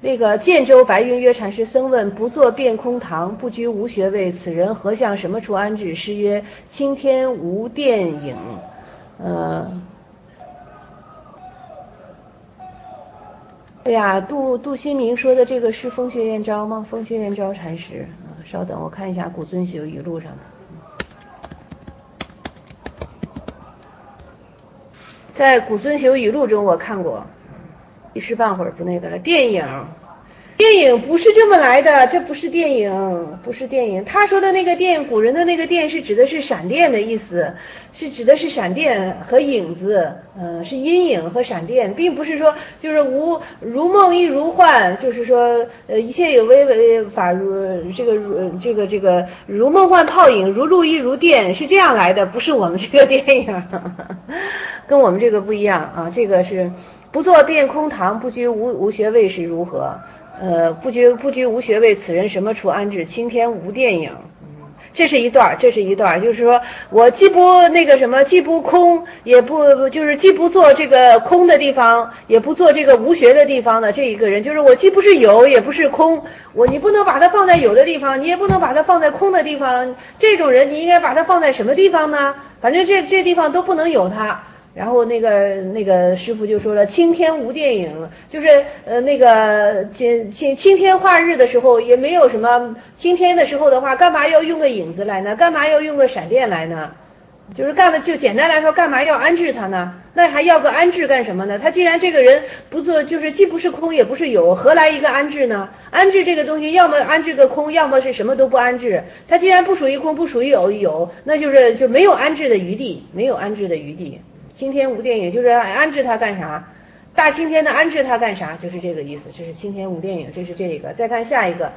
那个建州白云约禅师僧问：不坐辩空堂，不居无学位，此人何向什么处安置？师曰：青天无电影。对呀，杜新明说的这个是风穴院昭吗？风穴院昭禅师稍等，我看一下古尊修语录上的。在古尊修语录中我看过，一时半会儿不那个了。电影不是这么来的，这不是电影，不是电影。他说的那个电，古人的那个电是指的是闪电的意思，是指的是闪电和影子，是阴影和闪电，并不是说就是如梦亦如幻，就是说一切有为法如这个如梦幻泡影，如露亦如电，是这样来的，不是我们这个电影，跟我们这个不一样啊。这个是不坐辩空堂，不居无学位是如何？不居无学位，此人什么处安置？青天无电影。这是一段，就是说我既不那个什么，既不空，也不就是既不做这个空的地方，也不做这个无学的地方的这一个人，就是我既不是有，也不是空，你不能把它放在有的地方，你也不能把它放在空的地方，这种人你应该把它放在什么地方呢？反正这地方都不能有它。然后那个师傅就说了，青天无电影，就是那个青天化日的时候也没有什么，青天的时候的话，干嘛要用个影子来呢？干嘛要用个闪电来呢？就是就简单来说，干嘛要安置他呢？那还要个安置干什么呢？他既然这个人不做，就是既不是空也不是有，何来一个安置呢？安置这个东西，要么安置个空，要么是什么都不安置。他既然不属于空，不属于有，那就没有安置的余地，没有安置的余地。青天无电影，就是安置它干啥？大青天的安置它干啥？就是这个意思。这是青天无电影，这是这个。再看下一个，